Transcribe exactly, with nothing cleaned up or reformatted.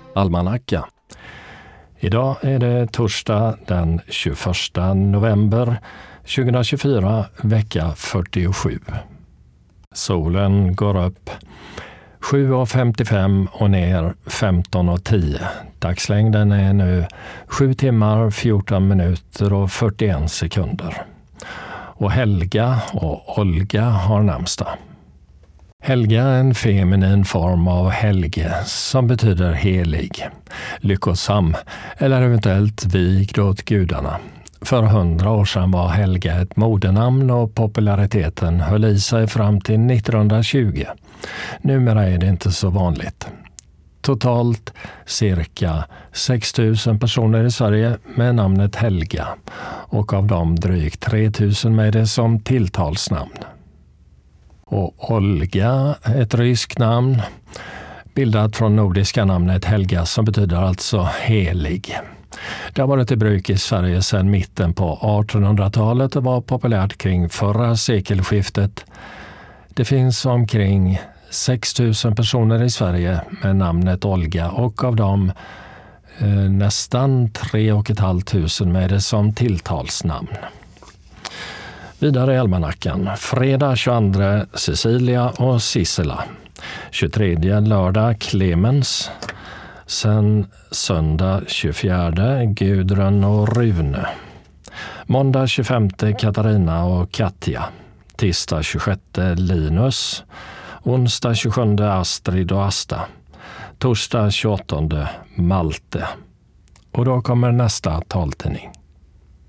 Almanacka. Idag är det torsdag den tjugoförsta november tjugohundratjugofyra, vecka fyrtiosju. Solen går upp sju och femtiofem och ner femton och tio. Dagslängden är nu sju timmar, fjorton minuter och fyrtioen sekunder. Och Helga och Olga har namnsdag. Helga är en feminin form av Helge som betyder helig, lyckosam eller eventuellt vigd åt gudarna. För hundra år sedan var Helga ett modenamn och populariteten höll i sig fram till nittonhundratjugo. Numera är det inte så vanligt. Totalt cirka sex tusen personer i Sverige med namnet Helga och av dem drygt tre tusen med det som tilltalsnamn. Och Olga, ett ryskt namn, bildat från nordiska namnet Helga som betyder alltså helig. Det har varit i bruk i Sverige sedan mitten på artonhundratalet och var populärt kring förra sekelskiftet. Det finns omkring sex tusen personer i Sverige med namnet Olga och av dem eh, nästan tre och ett halvt tusen med det som tilltalsnamn. Vidare i almanackan. Fredag tjugoandra Cecilia och Sissela. tjugotredje lördag Clemens. Sen söndag tjugofjärde Gudrun och Rune. Måndag tjugofemte Katarina och Katja. Tisdag tjugosjätte Linus. Onsdag tjugosjunde Astrid och Asta. Torsdag tjugoåttonde Malte. Och då kommer nästa taltidning.